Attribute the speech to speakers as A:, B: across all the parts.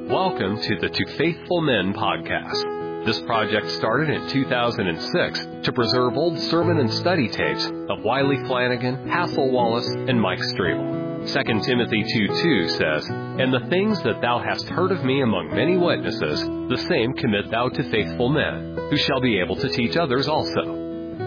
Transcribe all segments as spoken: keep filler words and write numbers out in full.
A: Welcome to the To Faithful Men podcast. This project started in two thousand six to preserve old sermon and study tapes of Wiley Flanagan, Hassel Wallace, and Mike Strable. Second Timothy two two says, "And the things that thou hast heard of me among many witnesses, the same commit thou to faithful men, who shall be able to teach others also."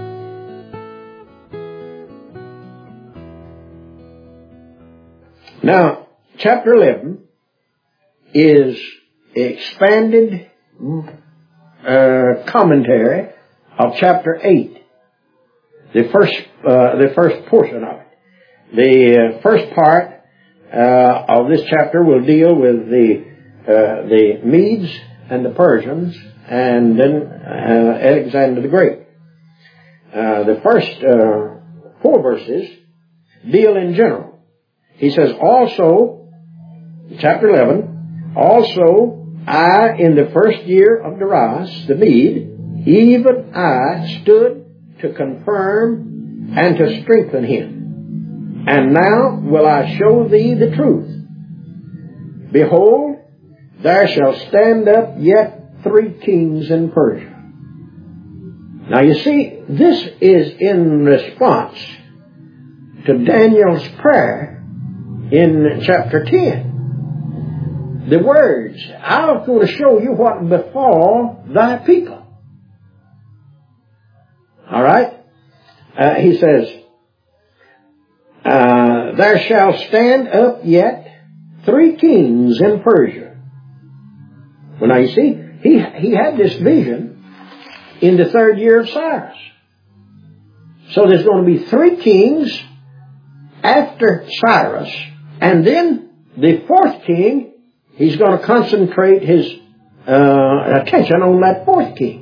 B: Now, chapter eleven is expanded uh, commentary of chapter eight, the first uh, the first portion of it. The uh, first part uh, of this chapter will deal with the uh, the Medes and the Persians, and then uh, Alexander the Great. Uh, the first uh, four verses deal in general. He says, also, chapter eleven, also I, in the first year of Darius the Mede, even I stood to confirm and to strengthen him. And now will I show thee the truth. Behold, there shall stand up yet three kings in Persia. Now you see, this is in response to Daniel's prayer in chapter ten. The words, I'm going to show you what will befall thy people. All right? Uh, he says, uh, there shall stand up yet three kings in Persia. Well, now you see, he, he had this vision in the third year of Cyrus. So there's going to be three kings after Cyrus, and then the fourth king, he's going to concentrate his uh, attention on that fourth king.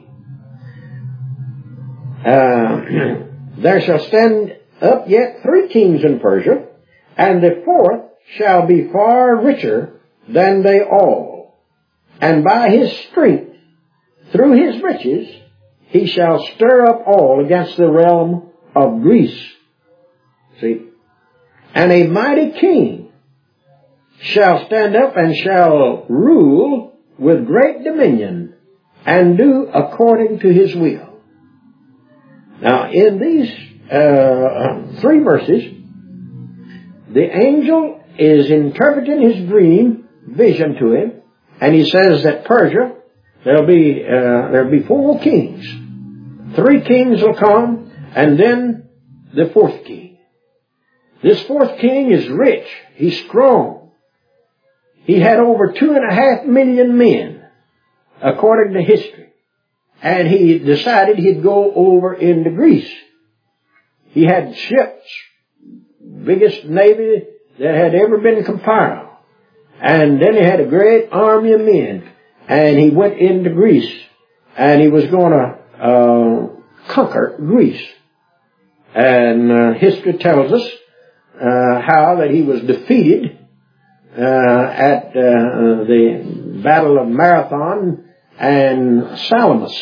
B: Uh, there shall stand up yet three kings in Persia, and the fourth shall be far richer than they all. And by his strength, through his riches, he shall stir up all against the realm of Greece. See? And a mighty king shall stand up and shall rule with great dominion and do according to his will. Now, in these uh, three verses, the angel is interpreting his dream vision to him, and he says that Persia, there'll be uh, there'll be four kings. Three kings will come, and then the fourth king. This fourth king is rich. He's strong. He had over two and a half million men, according to history. And he decided he'd go over into Greece. He had ships, biggest navy that had ever been compiled. And then he had a great army of men. And he went into Greece. And he was going to uh, conquer Greece. And uh, history tells us uh, how that he was defeated Uh, at uh, the Battle of Marathon and Salamis.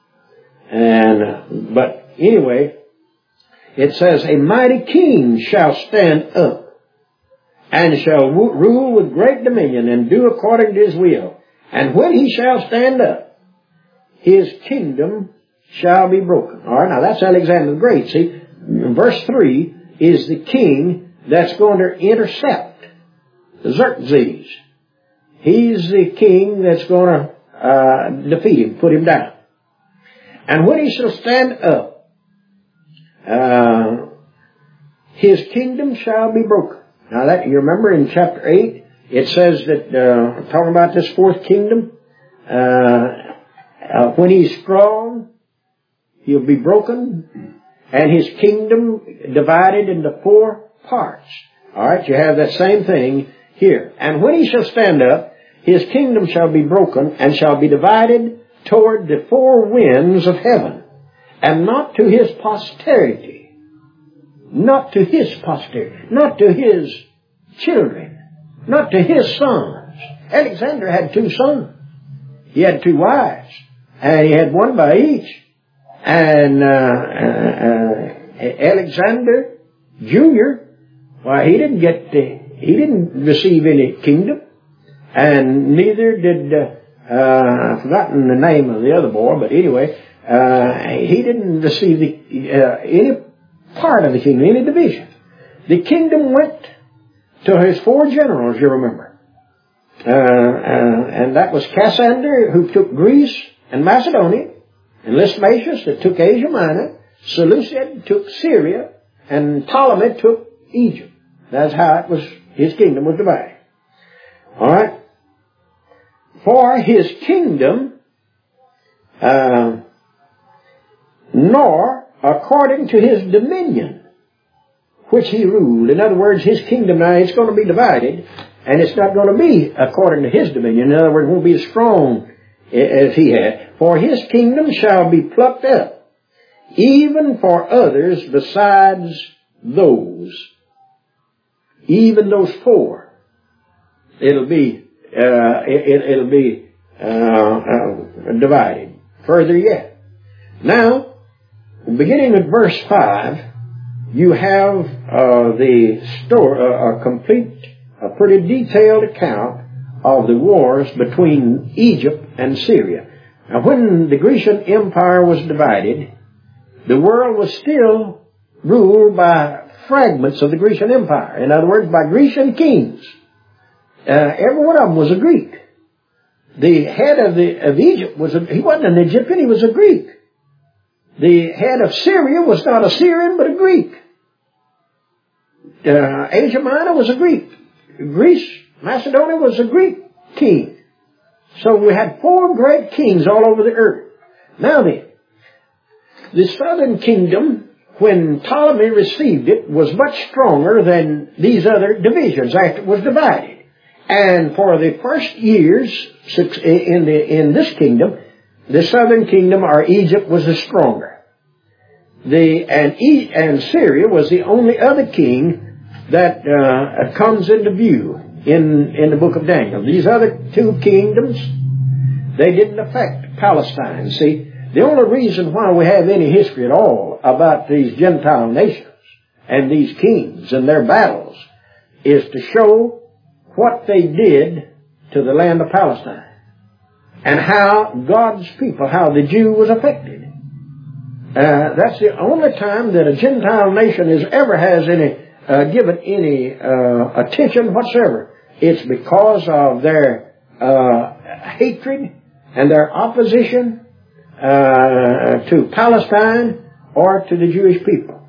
B: And, but anyway, it says, a mighty king shall stand up and shall w- rule with great dominion and do according to his will. And when he shall stand up, his kingdom shall be broken. All right, now that's Alexander the Great. See, verse three is the king that's going to intercept Xerxes. He's the king that's going to uh, defeat him, put him down. And when he shall stand up, uh, his kingdom shall be broken. Now that, you remember in chapter eight, it says that, uh, talking about this fourth kingdom, uh, uh, when he's strong, he'll be broken, and his kingdom divided into four parts. Alright, you have that same thing here. And when he shall stand up, his kingdom shall be broken and shall be divided toward the four winds of heaven, and not to his posterity, not to his posterity, not to his children, not to his sons. Alexander had two sons. He had two wives, and he had one by each. And uh, uh, uh, Alexander Junior, why, he didn't get the He didn't receive any kingdom. and neither did, uh, uh, I've forgotten the name of the other boy, but anyway, uh, he didn't receive the, uh, any part of the kingdom, any division. The kingdom went to his four generals, you remember. Uh, uh, and that was Cassander, who took Greece and Macedonia, and Lysimachus that took Asia Minor, Seleucid took Syria, and Ptolemy took Egypt. That's how it was, his kingdom was divided. Alright? For his kingdom, uh, nor according to his dominion, which he ruled. In other words, his kingdom now, it's going to be divided, and it's not going to be according to his dominion. In other words, it won't be as strong as he had. For his kingdom shall be plucked up, even for others besides those. Even those four. It'll be, uh, it, it'll be, uh, uh, divided. Further yet. Now, beginning at verse five, you have, uh, the story, uh, a complete, a pretty detailed account of the wars between Egypt and Syria. Now, when the Grecian Empire was divided, the world was still ruled by fragments of the Grecian Empire. In other words, by Grecian kings. Uh, every one of them was a Greek. The head of the of Egypt was a, he wasn't an Egyptian, he was a Greek. The head of Syria was not a Syrian, but a Greek. Uh, Asia Minor was a Greek. Greece, Macedonia was a Greek king. So we had four great kings all over the earth. Now then, the southern kingdom, when Ptolemy received it, was much stronger than these other divisions after it was divided. And for the first years in the in this kingdom, the southern kingdom, or Egypt, was the stronger. The and e, and Syria was the only other king that uh, comes into view in in the book of Daniel. These other two kingdoms, they didn't affect Palestine. See, the only reason why we have any history at all about these Gentile nations and these kings and their battles is to show what they did to the land of Palestine and how God's people, how the Jew was affected. Uh, that's the only time that a Gentile nation is ever has any uh, given any uh, attention whatsoever. It's because of their uh, hatred and their opposition uh, to Palestine or to the Jewish people.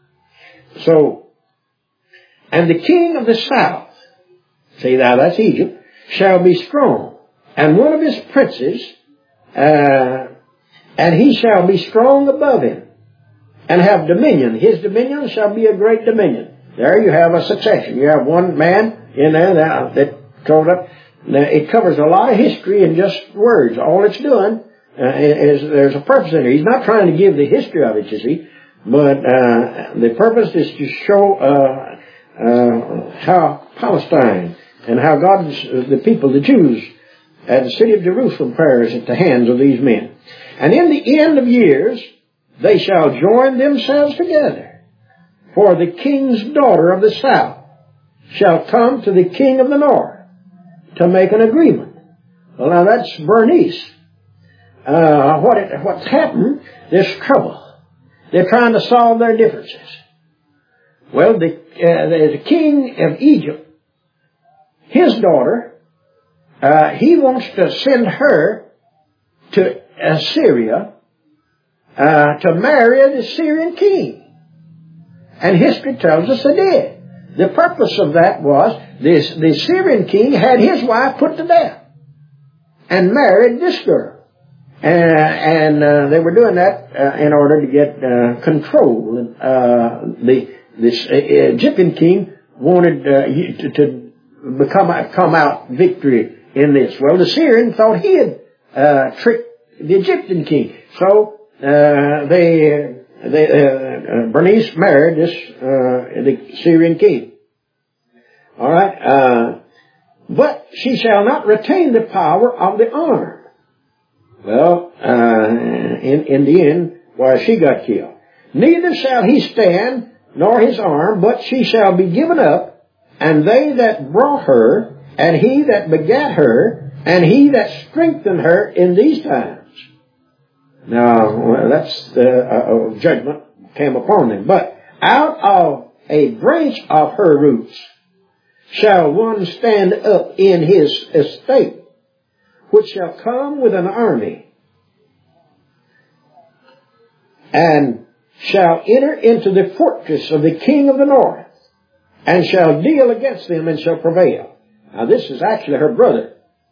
B: So, and the king of the south, see now that's Egypt, shall be strong, and one of his princes, uh, and he shall be strong above him, and have dominion. His dominion shall be a great dominion. There you have a succession. You have one man in there that, that told up. Now, it covers a lot of history in just words. All it's doing uh, is there's a purpose in it. He's not trying to give the history of it, you see, but uh, the purpose is to show uh, uh, how Palestine and how God's, uh, the people, the Jews, at the city of Jerusalem perished at the hands of these men. And in the end of years, they shall join themselves together. For the king's daughter of the south shall come to the king of the north to make an agreement. Well, now that's Bernice. Uh, what it, what's happened, there's trouble. They're trying to solve their differences. Well, the, uh, the king of Egypt, his daughter, uh, he wants to send her to Assyria uh, to marry the Syrian king. And history tells us they did. The purpose of that was this, the Syrian king had his wife put to death and married this girl. Uh, and uh, they were doing that uh, in order to get uh, control. Uh, the this uh, Egyptian king wanted uh, to, to become come out victory in this. Well, the Syrian thought he had uh, tricked the Egyptian king, so uh, they they uh, Bernice married this uh, the Syrian king. All right, uh, but she shall not retain the power of the arm. Well, uh, in, in the end, why, she got killed. Neither shall he stand, nor his arm, but she shall be given up, and they that brought her and he that begat her, and he that strengthened her in these times. Now, well, that's the uh, judgment came upon them. But out of a branch of her roots shall one stand up in his estate, which shall come with an army, and shall enter into the fortress of the king of the north, and shall deal against them, and shall prevail. Now this is actually her brother.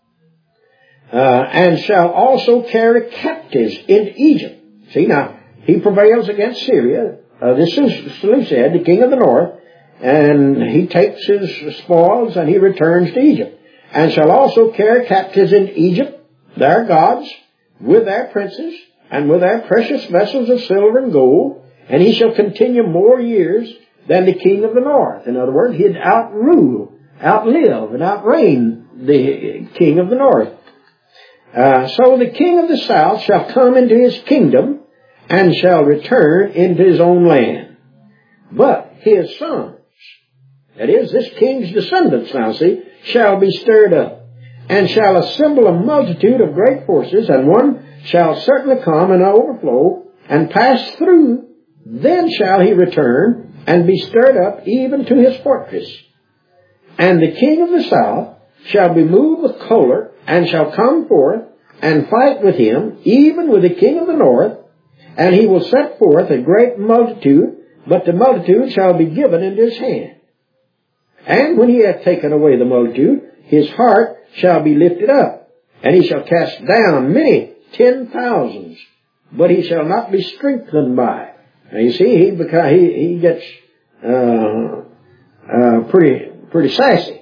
B: Uh, and shall also carry captives into Egypt. See, now, he prevails against Syria. Uh, this is Seleucid, the king of the north, and he takes his spoils and he returns to Egypt. And shall also carry captives into Egypt, their gods, with their princes, and with their precious vessels of silver and gold, and he shall continue more years than the king of the north. In other words, he'd outrule, outlive, and outreign the king of the north. Uh, so the king of the south shall come into his kingdom, and shall return into his own land. But his sons, that is, this king's descendants now, see, shall be stirred up, and shall assemble a multitude of great forces, and one shall certainly come and overflow, and pass through. Then shall he return, and be stirred up even to his fortress. And the king of the south shall be moved with choler, and shall come forth, and fight with him, even with the king of the north, and he will set forth a great multitude, but the multitude shall be given into his hand. And when he hath taken away the multitude, his heart shall be lifted up, and he shall cast down many ten thousands, but he shall not be strengthened by it. Now you see, he because he, he gets uh, uh, pretty pretty sassy.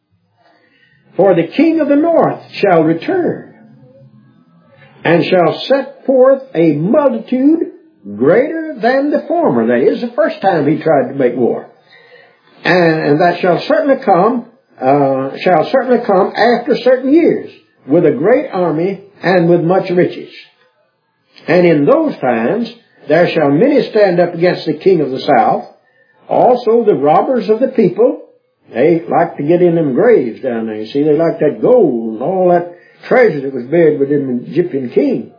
B: For the king of the north shall return, and shall set forth a multitude greater than the former. That is, the first time he tried to make war. And, and that shall certainly come, uh, shall certainly come after certain years, with a great army and with much riches. And in those times there shall many stand up against the king of the south, also the robbers of the people. They like to get in them graves down there. You see, they like that gold and all that treasure that was buried within the Egyptian king.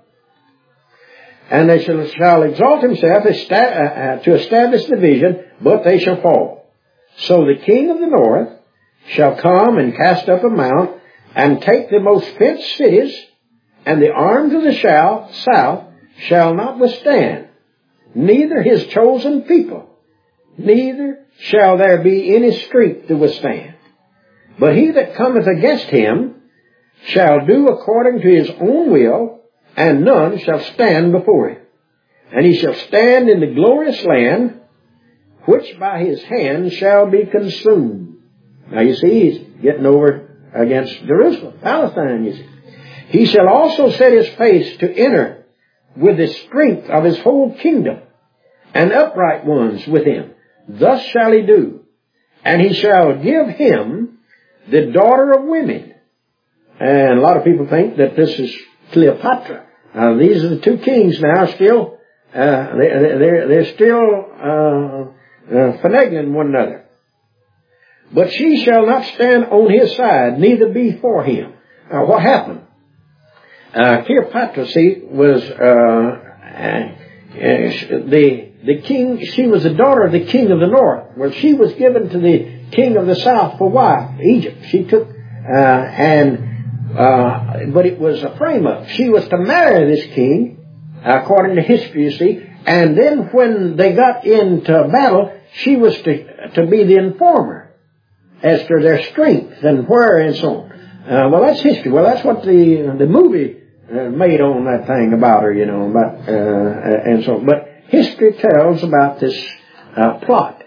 B: And they shall, shall exalt himself to establish the vision, but they shall fall. So the king of the north shall come and cast up a mount, and take the most fenced cities, and the arms of the south shall not withstand, neither his chosen people, neither shall there be any strength to withstand. But he that cometh against him shall do according to his own will, and none shall stand before him. And he shall stand in the glorious land, which by his hand shall be consumed. Now you see, he's getting over against Jerusalem, Palestine, you see. He shall also set his face to enter with the strength of his whole kingdom, and upright ones with him. Thus shall he do. And he shall give him the daughter of women. And a lot of people think that this is Cleopatra. Now these are the two kings now still, uh, they, they're, they're still uh, uh, finagling one another. But she shall not stand on his side, neither be for him. Now what happened? Uh, Cleopatra, see, was uh, uh, the the king. She was the daughter of the king of the north. Well, she was given to the king of the south for wife, Egypt. She took uh, and uh, but it was a frame up. She was to marry this king, according to history, you see. And then when they got into battle, she was to to be the informer as to their strength and where and so on. Uh, well, that's history. Well, that's what the the movie uh, made on that thing about her, you know, about uh, and so. But history tells about this uh, plot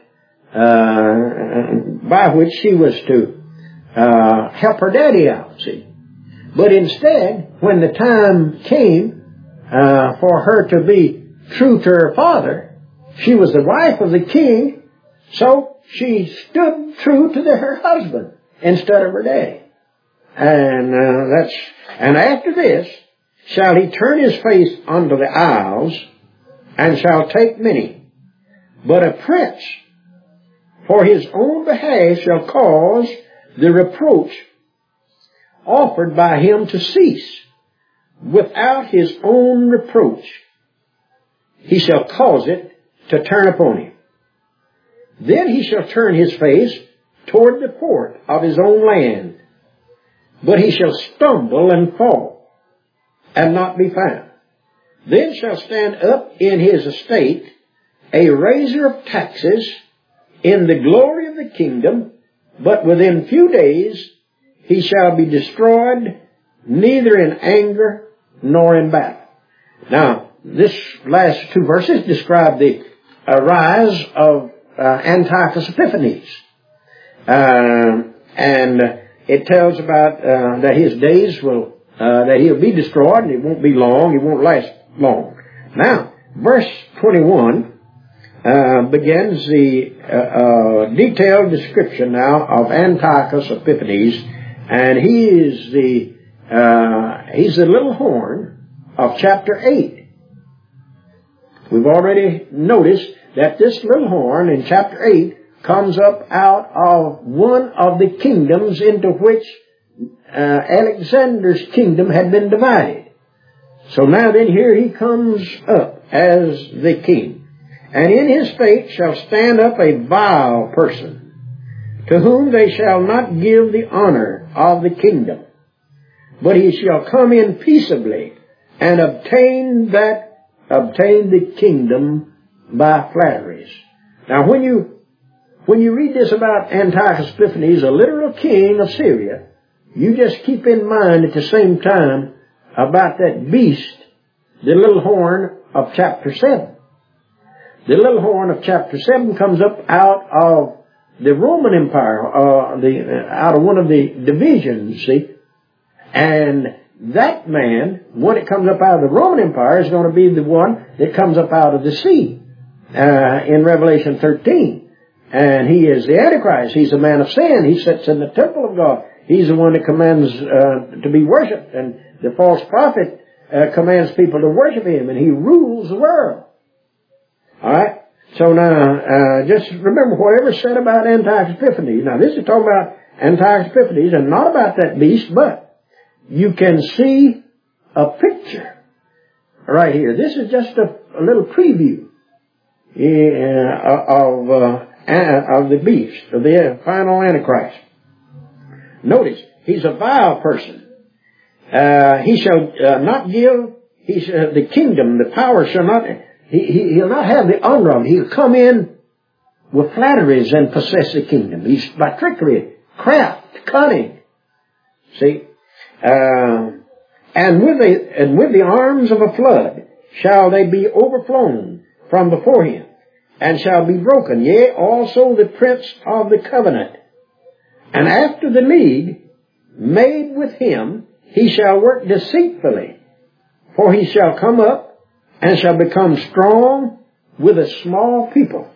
B: uh, by which she was to uh, help her daddy out. See, but instead, when the time came uh, for her to be true to her father, she was the wife of the king, so she stood true to the, her husband instead of her daddy. And uh, that's and after this shall he turn his face unto the isles, and shall take many. But a prince for his own behalf shall cause the reproach offered by him to cease, without his own reproach. He shall cause it to turn upon him. Then he shall turn his face toward the port of his own land, but he shall stumble and fall, and not be found. Then shall stand up in his estate a raiser of taxes in the glory of the kingdom, but within few days he shall be destroyed, neither in anger nor in battle. Now, this last two verses describe the uh, rise of uh, Antiochus Epiphanes. Uh, and it tells about uh, that his days will, uh, that he'll be destroyed, and it won't be long, it won't last long. Now, verse twenty-one uh, begins the uh, uh, detailed description now of Antiochus Epiphanes, and he is the uh, he's the little horn of chapter eight. We've already noticed that this little horn in chapter eight comes up out of one of the kingdoms into which uh, Alexander's kingdom had been divided. So now then here he comes up as the king. And in his fate shall stand up a vile person, to whom they shall not give the honor of the kingdom, but he shall come in peaceably and obtain that obtain the kingdom by flatteries. Now when you when you read this about Antiochus Epiphanes, a literal king of Syria, you just keep in mind at the same time about that beast, the little horn of chapter seven. The little horn of chapter seven comes up out of the Roman Empire, uh, the uh, out of one of the divisions, see? And that man, when it comes up out of the Roman Empire, is going to be the one that comes up out of the sea uh, in Revelation thirteen. And he is the Antichrist. He's a man of sin. He sits in the temple of God. He's the one that commands uh, to be worshipped. And the false prophet uh, commands people to worship him. And he rules the world. All right? So now, uh, just remember whatever said about Antiochus Epiphanes. Now, this is talking about Antiochus Epiphanes and not about that beast, but you can see a picture right here. This is just a, a little preview uh, of, uh, of the beast, of the final Antichrist. Notice, he's a vile person. Uh, he shall uh, not give, he shall, the kingdom, the power shall not, he, he, he'll not have the honor of it. He'll come in with flatteries and possess the kingdom. He's by trickery, craft, cunning. See? Uh, and with the, and with the arms of a flood shall they be overflown from before him, and shall be broken, yea, also the prince of the covenant. And after the league made with him, he shall work deceitfully, for he shall come up and shall become strong with a small people.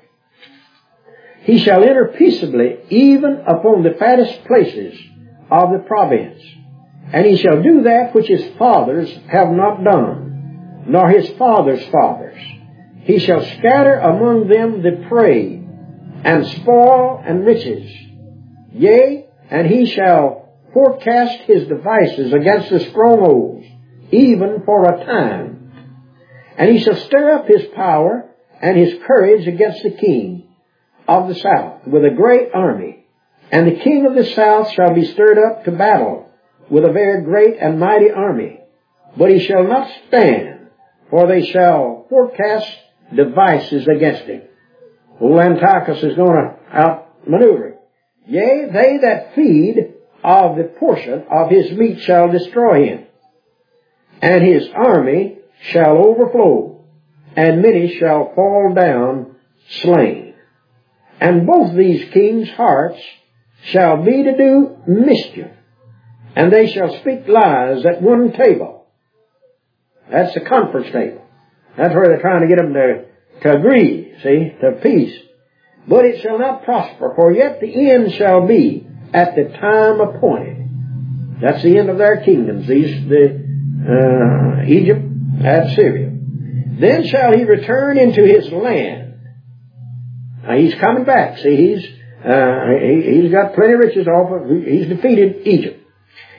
B: He shall enter peaceably even upon the fattest places of the province. And he shall do that which his fathers have not done, nor his fathers' fathers. He shall scatter among them the prey, and spoil and riches. Yea, and he shall forecast his devices against the strongholds, even for a time. And he shall stir up his power and his courage against the king of the south with a great army. And the king of the south shall be stirred up to battle with a very great and mighty army. But he shall not stand, for they shall forecast devices against him. Old Antiochus is going to outmaneuver him. Yea, they that feed of the portion of his meat shall destroy him, and his army shall overflow, and many shall fall down slain. And both these kings' hearts shall be to do mischief, and they shall speak lies at one table. That's the conference table. That's where they're trying to get them to, to agree, see, to peace. But it shall not prosper, for yet the end shall be at the time appointed. That's the end of their kingdoms, these, the, uh, Egypt and Syria. Then shall he return into his land. Now he's coming back, see, he's, uh, he, he's got plenty of riches off of, he's defeated Egypt.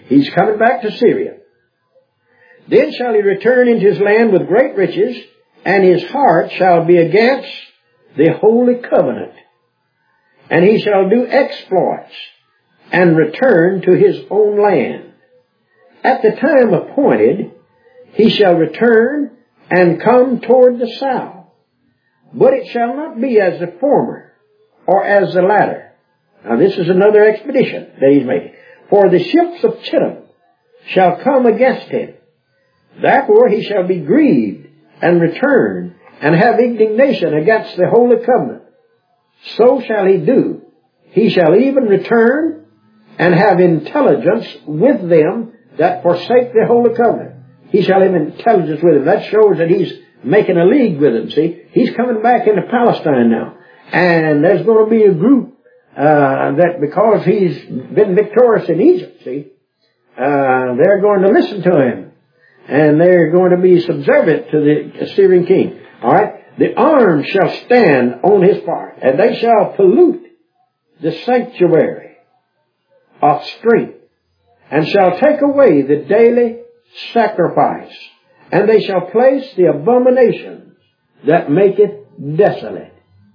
B: He's coming back to Syria. Then shall he return into his land with great riches, and his heart shall be against the holy covenant. And he shall do exploits, and return to his own land. At the time appointed, he shall return and come toward the south. But it shall not be as the former, or as the latter. Now this is another expedition that he's making. For the ships of Chittim shall come against him. Therefore he shall be grieved, and return, and have indignation against the holy covenant. So shall he do. He shall even return, and have intelligence with them that forsake the holy covenant. He shall have intelligence with them. That shows that he's making a league with them, see. He's coming back into Palestine now. And there's going to be a group uh, that because he's been victorious in Egypt, see, uh, they're going to listen to him. And they're going to be subservient to the Assyrian king. All right? The arm shall stand on his part, and they shall pollute the sanctuary of strength, and shall take away the daily sacrifice, and they shall place the abominations that maketh desolate.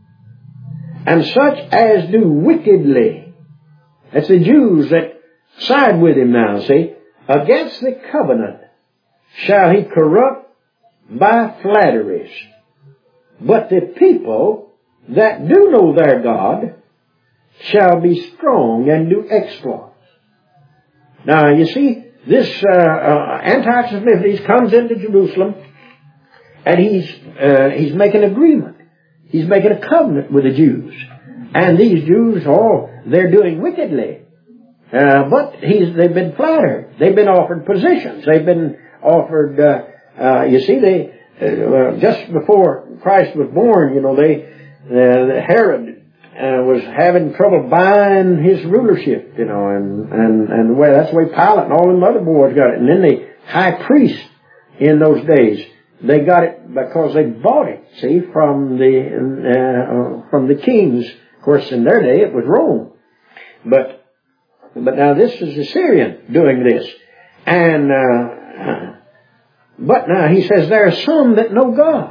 B: And such as do wickedly, that's the Jews that side with him now, see, against the covenant, shall he corrupt by flatteries. But the people that do know their God shall be strong and do exploits. Now, you see, this uh, uh, Antiochus Epiphanes comes into Jerusalem, and he's uh, he's making an agreement. He's making a covenant with the Jews. And these Jews, oh, they're doing wickedly. Uh, but he's they've been flattered. They've been offered positions. They've been offered, uh, uh, you see, they uh, just before Christ was born, you know, they uh, Herod Uh, was having trouble buying his rulership, you know, and, and, and the way, that's the way Pilate and all them other boys got it. And then the high priest in those days, they got it because they bought it, see, from the, uh, from the kings. Of course, in their day, it was Rome. But, but now this is the Syrian doing this. And, uh, but now he says there are some that know God.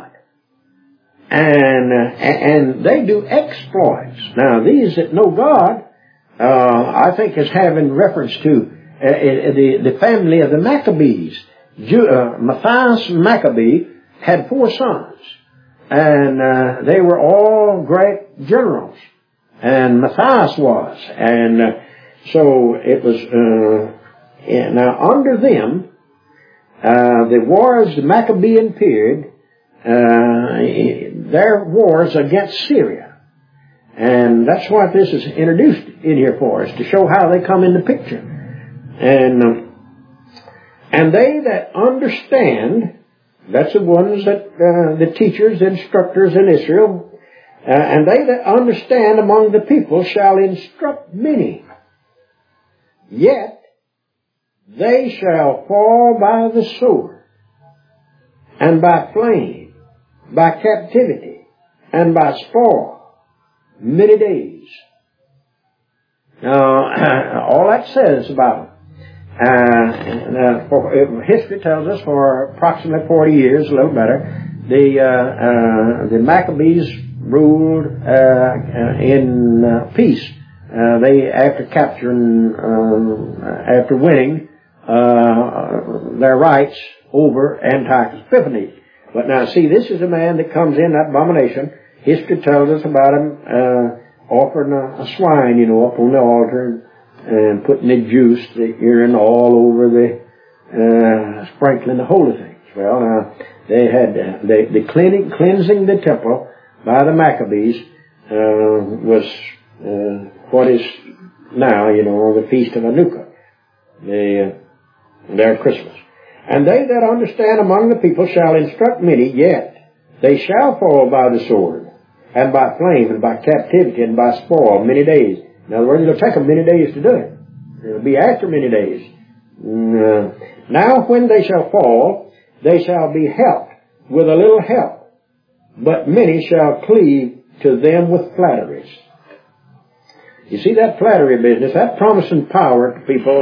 B: And, uh, and they do exploits. Now, these that know God, uh, I think is having reference to uh, the, the family of the Maccabees. Ju- uh, Matthias Maccabee had four sons. And, uh, they were all great generals. And Matthias was. And, uh, so it was, uh, now under them, uh, the wars, the Maccabean period, uh, their wars against Syria. And that's why this is introduced in here for us, to show how they come in the picture. And um, and they that understand, that's the ones that, uh, the teachers, instructors in Israel, uh, and they that understand among the people shall instruct many. Yet they shall fall by the sword, and by flame, by captivity, and by spoil, many days. Now, all that says about uh, uh, for, history tells us for approximately forty years, a little better, the uh, uh, the Maccabees ruled uh, uh, in uh, peace. Uh, they, after capturing, um, after winning uh, their rights over Antiochus Epiphanes. But now, see, this is a man that comes in, that abomination. History tells us about him uh, offering a, a swine, you know, up on the altar and, and putting the juice, the urine, all over the, uh, sprinkling the holy things. Well, now, they had, uh, they, the cleaning, cleansing the temple by the Maccabees uh, was uh, what is now, you know, the Feast of Hanukkah, the, uh, their Christmas. And they that understand among the people shall instruct many, yet they shall fall by the sword, and by flame, and by captivity, and by spoil, many days. In other words, it'll take them many days to do it. It'll be after many days. Uh, now when they shall fall, they shall be helped with a little help, but many shall cleave to them with flatteries. You see that flattery business, that promising power to people, and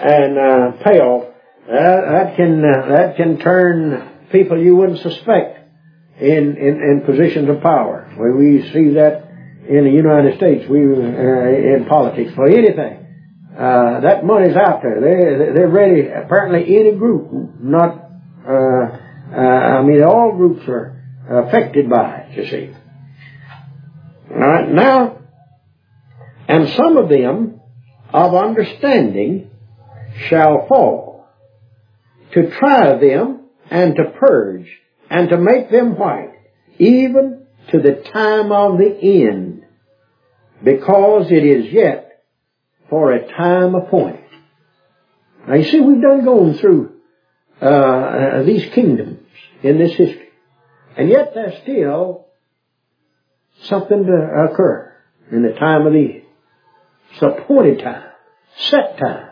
B: and uh, pale. Uh, that can uh, that can turn people you wouldn't suspect in, in, in positions of power. Where we see that in the United States, we uh, in politics for anything. Uh, that money's out there. They they're ready. Apparently, any group, not uh, uh, I mean, all groups are affected by it. You see. All right, now, and some of them of understanding shall fall, to try them and to purge and to make them white, even to the time of the end, because it is yet for a time appointed. Now you see, we've done gone through uh, uh, these kingdoms in this history, and yet there's still something to occur in the time of the end. It's appointed time, set time.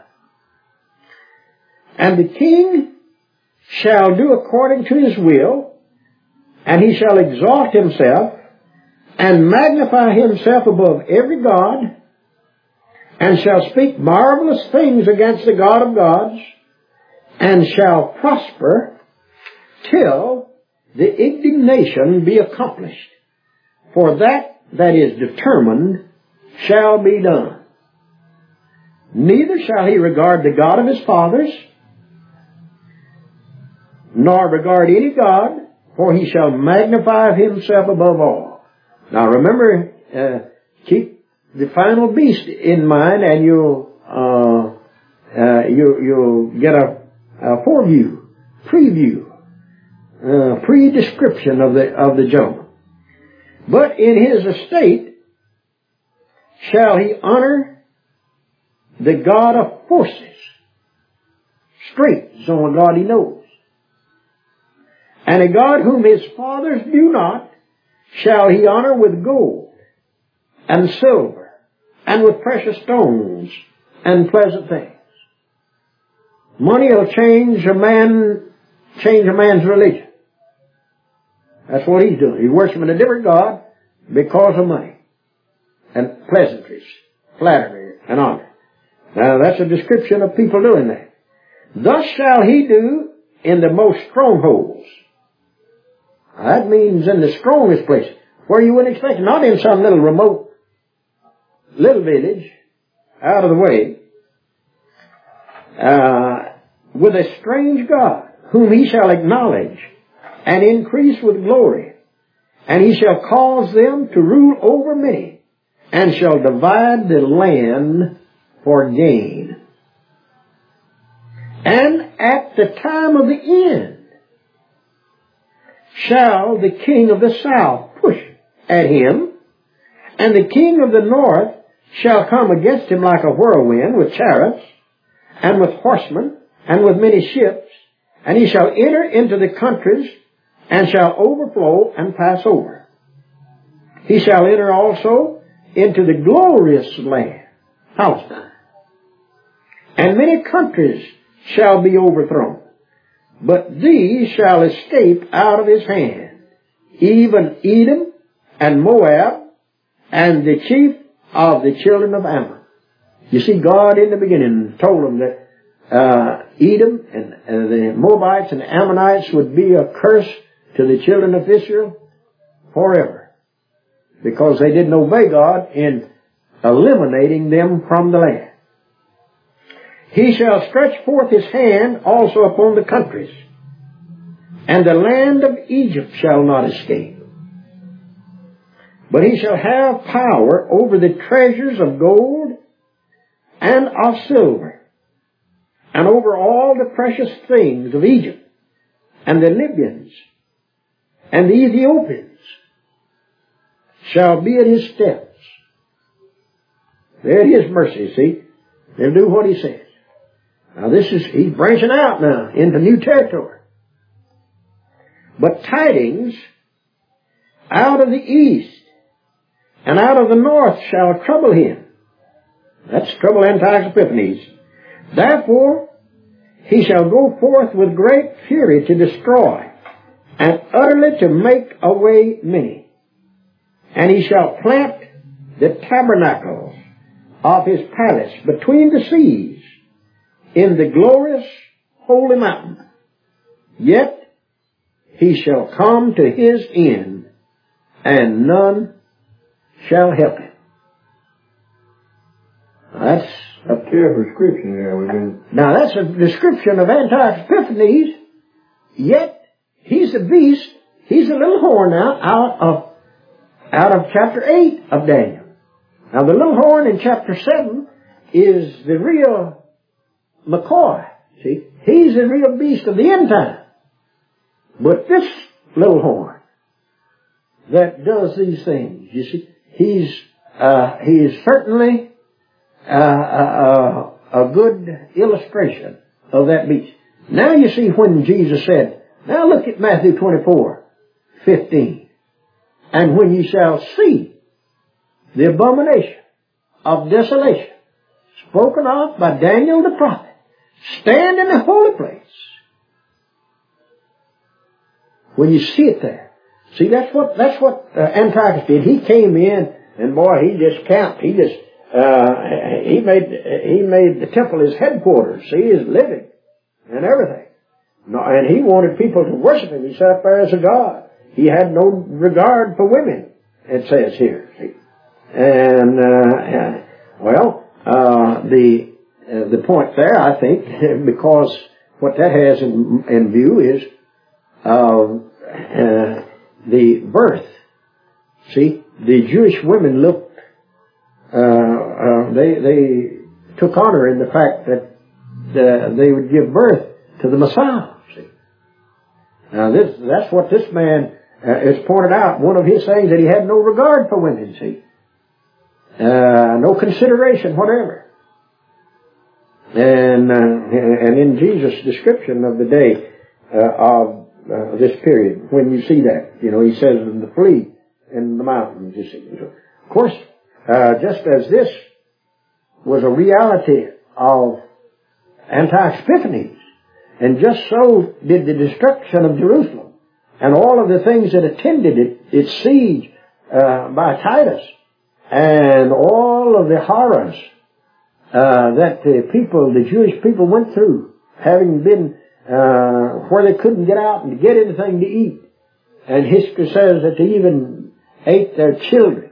B: And the king shall do according to his will, and he shall exalt himself and magnify himself above every god, and shall speak marvelous things against the God of gods, and shall prosper till the indignation be accomplished. For that that is determined shall be done. Neither shall he regard the God of his fathers, nor regard any god, for he shall magnify himself above all. Now remember, uh, keep the final beast in mind, and you'll uh, uh, you, you'll get a, a foreview, preview, uh, pre-description of the of the judgment. But in his estate shall he honor the God of forces. Strength is the only God he knows. And a God whom his fathers do not shall he honor with gold and silver and with precious stones and pleasant things. Money will change a man, change a man's religion. That's what he's doing. He's worshiping a different God because of money and pleasantries, flattery, and honor. Now that's a description of people doing that. Thus shall he do in the most strongholds. That means in the strongest places, where you wouldn't expect it, not in some little remote little village out of the way, uh, with a strange God, whom he shall acknowledge and increase with glory, and he shall cause them to rule over many, and shall divide the land for gain. And at the time of the end shall the king of the south push at him, and the king of the north shall come against him like a whirlwind with chariots, and with horsemen, and with many ships, and he shall enter into the countries, and shall overflow and pass over. He shall enter also into the glorious land, Palestine. And many countries shall be overthrown, but these shall escape out of his hand, even Edom and Moab, and the chief of the children of Ammon. You see, God in the beginning told them that uh, Edom and uh, the Moabites and the Ammonites would be a curse to the children of Israel forever, because they didn't obey God in eliminating them from the land. He shall stretch forth his hand also upon the countries, and the land of Egypt shall not escape. But he shall have power over the treasures of gold and of silver, and over all the precious things of Egypt, and the Libyans, and the Ethiopians shall be at his steps. They're at his mercy, see? They'll do what he says. Now this is, he's branching out now into new territory. But tidings out of the east and out of the north shall trouble him. That's trouble Antiochus Epiphanes. Therefore he shall go forth with great fury to destroy, and utterly to make away many. And he shall plant the tabernacles of his palace between the seas, in the glorious holy mountain. Yet he shall come to his end, and none shall help him. That's a
C: pure description there. We've been...
B: Now that's a description of Antiochus Epiphanes, yet he's a beast. He's a little horn now out of, out of chapter eight of Daniel. Now the little horn in chapter seven is the real McCoy. See, he's the real beast of the end time. But this little horn that does these things, you see, he's uh, he's certainly uh, a, a good illustration of that beast. Now you see when Jesus said, now look at Matthew twenty-four, fifteen. And when you shall see the abomination of desolation spoken of by Daniel the prophet, stand in the holy place. When you see it there. See, that's what, that's what uh, Antiochus did. He came in and boy, he just camped. He just, uh, he made, he made the temple his headquarters. See, his living and everything. No, and he wanted people to worship him. He sat up there as a god. He had no regard for women, it says here. See? And, uh, well, uh, the, uh, the point there, I think, because what that has in, in view is, uh, uh, the birth. See, the Jewish women looked, uh, uh, they, they took honor in the fact that uh, they would give birth to the Messiah. See, now this, that's what this man uh, is pointed out. One of his sayings that he had no regard for women. See, uh, no consideration whatever. And uh, and in Jesus' description of the day uh, of uh, this period, when you see that, you know, he says to flee in the mountains. You see, of course, uh, just as this was a reality of Antiochus Epiphanes, and just so did the destruction of Jerusalem and all of the things that attended it, its siege uh, by Titus, and all of the horrors uh, that the people, the Jewish people, went through, having been uh, where they couldn't get out and get anything to eat. And history says that they even ate their children.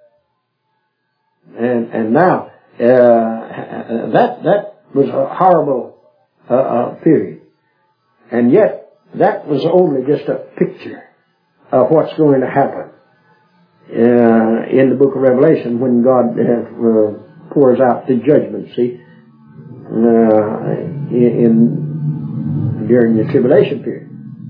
B: And and now uh, that that was a horrible uh, uh, period. And yet that was only just a picture of what's going to happen uh, in the book of Revelation when God uh, pours out the judgment. See, uh, in during the tribulation period.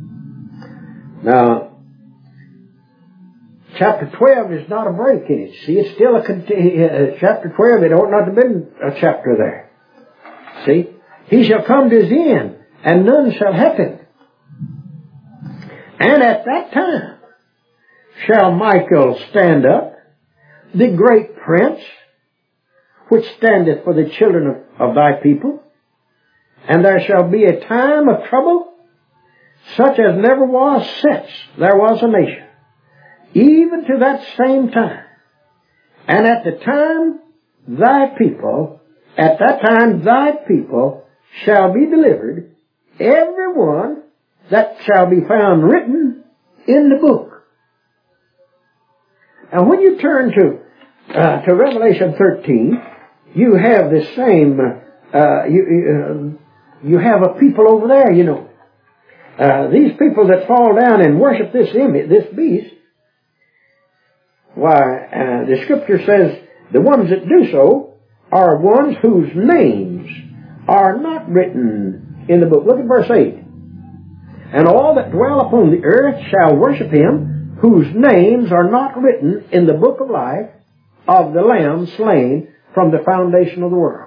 B: Now, chapter twelve is not a break in it. See, it's still a uh, chapter twelve. It ought not to have been a chapter there. See, he shall come to his end, and none shall help him. And at that time shall Michael stand up, the great prince, which standeth for the children of, of thy people. And there shall be a time of trouble, such as never was since there was a nation, even to that same time. And at the time thy people, at that time thy people shall be delivered, every one that shall be found written in the book. Now when you turn to uh, to Revelation thirteen, you have the same, uh, you, uh, you have a people over there, you know. Uh, these people that fall down and worship this image, this beast, why, uh, the scripture says the ones that do so are ones whose names are not written in the book. Look at verse eight. And all that dwell upon the earth shall worship him, whose names are not written in the book of life of the Lamb slain from the foundation of the world.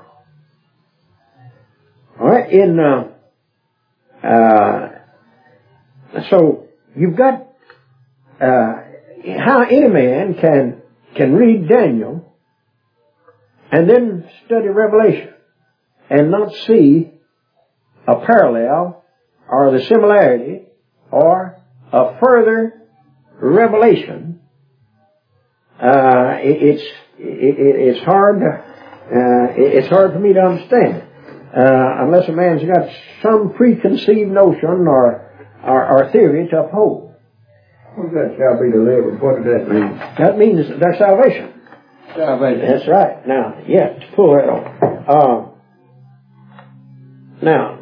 B: All right, in uh, uh, so you've got uh, how any man can can read Daniel and then study Revelation and not see a parallel or the similarity or a further revelation. Uh, it, it's it, it's hard to, uh, it's hard for me to understand. uh, unless a man's got some preconceived notion or, or, or theory to uphold.
C: What that shall be delivered? What does that mean?
B: That means their salvation.
C: Salvation.
B: That's right. Now, yes, pull that off. Uh, now,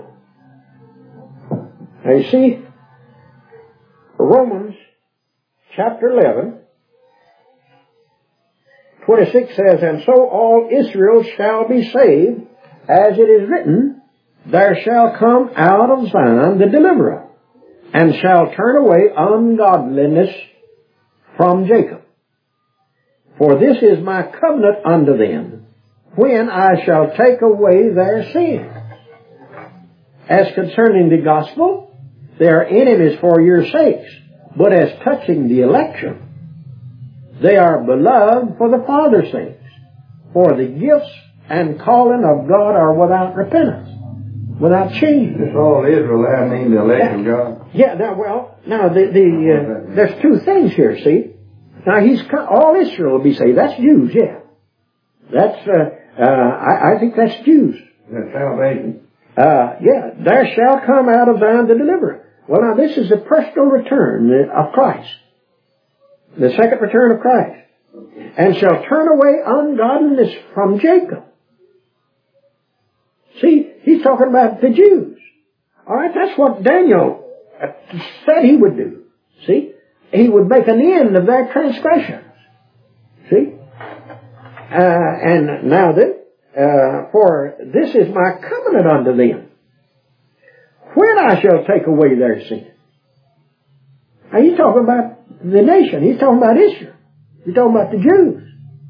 B: now you see, Romans chapter eleven, twenty-six says, and so all Israel shall be saved, as it is written, there shall come out of Zion the deliverer, and shall turn away ungodliness from Jacob. For this is my covenant unto them, when I shall take away their sin. As concerning the gospel, they are enemies for your sakes, but as touching the election, they are beloved for the Father's sakes. For the gifts and calling of God are without repentance, without change.
C: It's all Israel, I mean the elect of God.
B: Yeah, now, well, now, the, the, uh, there's two things here, see? Now, he's, all Israel will be saved. That's Jews, yeah. That's, uh, uh, I, I think that's Jews.
C: That's salvation.
B: Uh, yeah, there shall come out of Zion the deliverer. Well, now, this is the personal return of Christ. The second return of Christ. And shall turn away ungodliness from Jacob. See, he's talking about the Jews. All right, that's what Daniel said he would do. See? He would make an end of their transgressions. See? Uh, and now then, uh, for this is my covenant unto them, when I shall take away their sin. Now he's talking about the nation. He's talking about Israel. He's talking about the Jews.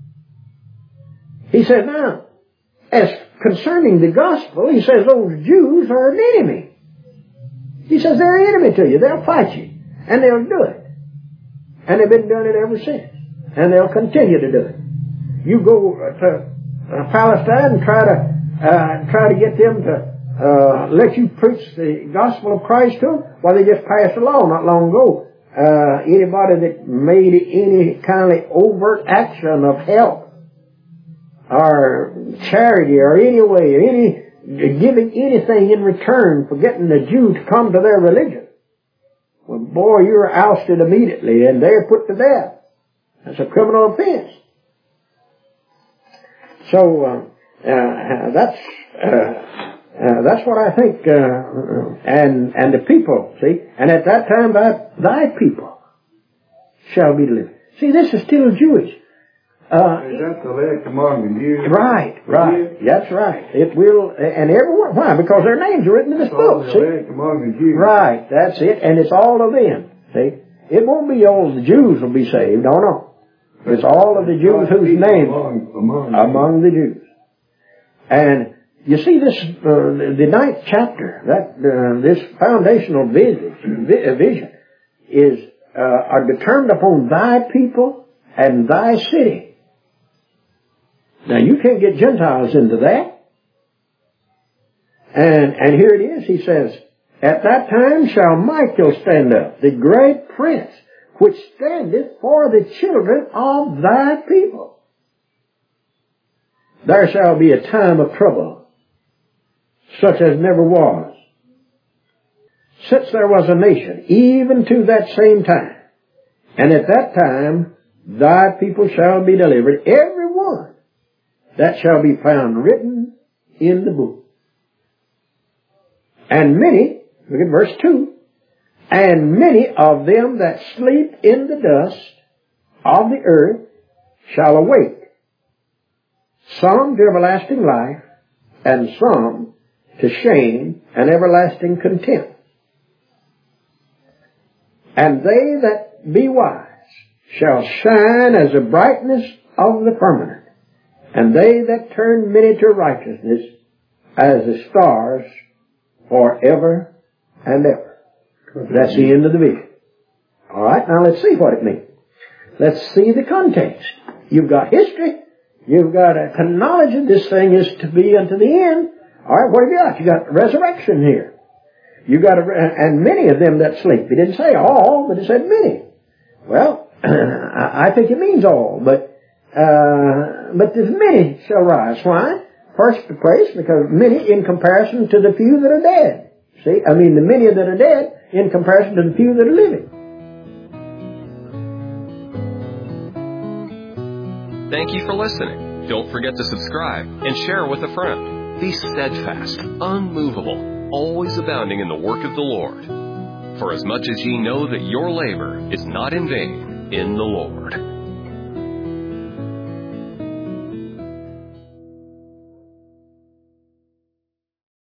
B: He said, now, as concerning the gospel, he says those Jews are an enemy. He says they're an enemy to you. They'll fight you. And they'll do it. And they've been doing it ever since. And they'll continue to do it. You go to uh, Palestine and try to uh, try to get them to uh, let you preach the gospel of Christ to them. Well, they just passed a law not long ago. Uh, anybody that made any kind of overt action of help or charity or any way, any giving anything in return for getting the Jew to come to their religion, well, boy, you're ousted immediately and they're put to death. That's a criminal offense. So, uh, uh, that's, uh, uh, that's what I think, uh, and, and the people, see, and at that time thy, thy people shall be delivered. See, this is still Jewish. Uh,
C: is that the elect among the Jews?
B: Right, right. That's right. It will, and everyone, why? Because their names are written in this book.
C: The elect among the Jews.
B: Right, that's it. And it's all of them. See? It won't be all the Jews will be saved. No, no. It's all of the Jews whose names
C: among, among,
B: among the Jews. And you see this, uh, the ninth chapter, that, uh, this foundational vision, vision is, uh, are determined upon thy people and thy city. Now, you can't get Gentiles into that. And, and here it is. He says, at that time shall Michael stand up, the great prince, which standeth for the children of thy people. There shall be a time of trouble, such as never was, since there was a nation, even to that same time. And at that time thy people shall be delivered, every one that shall be found written in the book. And many, look at verse two, and many of them that sleep in the dust of the earth shall awake, some to everlasting life, and some to shame and everlasting contempt. And they that be wise shall shine as the brightness of the firmament, and they that turn many to righteousness as the stars forever and ever. That's the end of the vision. All right, now let's see what it means. Let's see the context. You've got history. You've got a knowledge that this thing is to be unto the end. All right, what have you got? You got resurrection here. You got a, and many of them that sleep. He didn't say all, but he said many. Well, I think it means all, but uh, but there's many shall rise. Why? First place, because many in comparison to the few that are dead. See, I mean the many that are dead in comparison to the few that are living.
A: Thank you for listening. Don't forget to subscribe and share with a friend. Be steadfast, unmovable, always abounding in the work of the Lord. For as much as ye know that your labor is not in vain in the Lord.